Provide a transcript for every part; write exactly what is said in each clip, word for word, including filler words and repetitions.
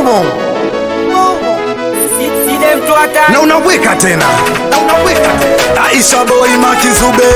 umo na unaweka tena na unaweka tena Aisha boy Makizube.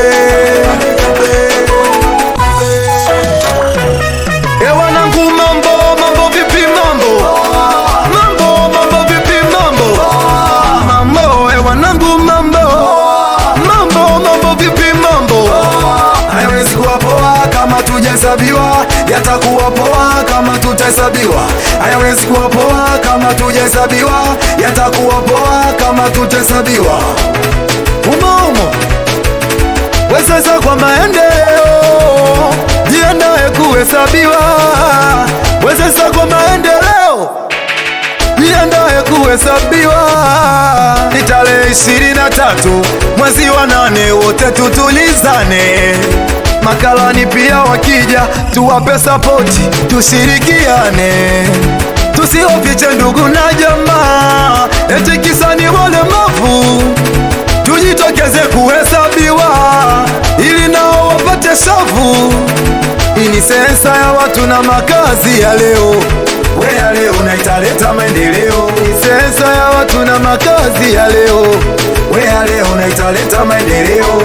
Ewa nangu mambo mambo vipi mambo mambo mambo vipi mambo mambo ewa nangu mambo mambo mambo vipi mambo. Hayawezi kuwa poa kama tujahesabiwa, yatakuwa poa kama tutahesabiwa. Hayawezi kuwa poa kama tujahesabiwa, yatakuwa poa kama tutahesabiwa. Umo umo wesasa kwa maendeleo, jiandae kuhesabiwa. Wesasa kwa maendeleo, jiandae kuhesabiwa. Ni tarehe ishirini na tatu mwezi wa nane, wote tutulizane. Makalani pia wakija, tuwape sapoti, tushirikiane. Tusiwafiche ndugu na jamaa, eti kisa ni walemavu. Tujitokeze kuhesabiwa, ili nao wapate shavu. Hii ni sensa ya watu na makazi ya leo. We ya leo na italeta maendeleo. Ni sensa ya watu na makazi ya leo. We ya leo na italeta maendeleo.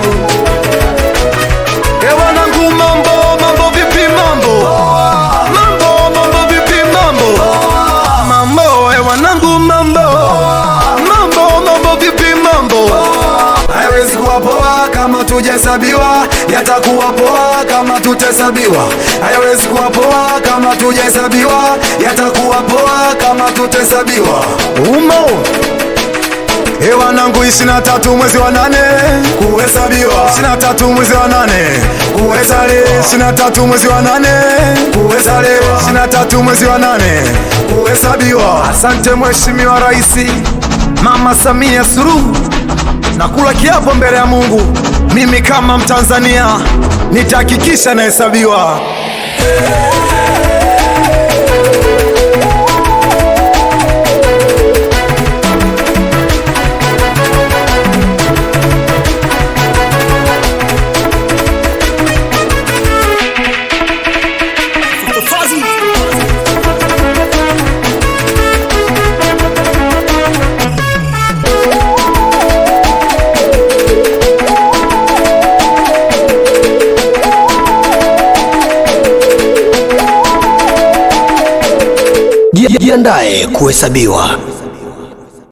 Ewa nangu mambo mambo vipi mambo mambo mambo vipi mambo mambo ewa nangu mambo mambo mambo vipi mambo. Hayawezi kuwa poa kama tujahesabiwa, yatakuwa poa kama tutahesabiwa. Hayawezi kuwa poa kama tujahesabiwa, yatakuwa poa kama tutahesabiwa. Umo ewa nangu ishirini na tatu mwezi wa nane kuhesabiwa, ishirini na tatu mwezi wa nane kuhesale, ishirini na tatu mwezi wa nane kuhesale, ishirini na tatu mwezi wa nane kuhesabiwa. Asante Mheshimiwa Rais Mama Samia Suluhu, nakula kiapo mbele ya Mungu, mimi kama Mtanzania nitahakikisha nahesabiwa. Jiandae kuhesabiwa.